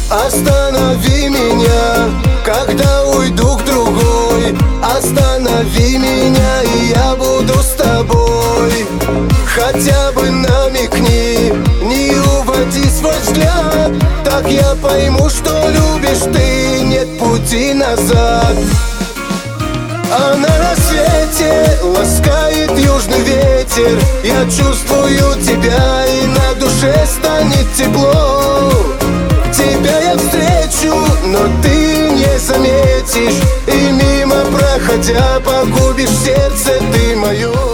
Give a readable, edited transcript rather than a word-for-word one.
Останови меня, когда уйду к другой. Останови меня, и я буду с тобой. Хотя бы намекни, не уводи свой взгляд. Так я пойму, что любишь ты, нет пути назад. А на рассвете ласкает южный ветер. Я чувствую тебя, и на душе станет тепло. Тебя я встречу, но ты не заметишь, и мимо проходя погубишь сердце ты мое.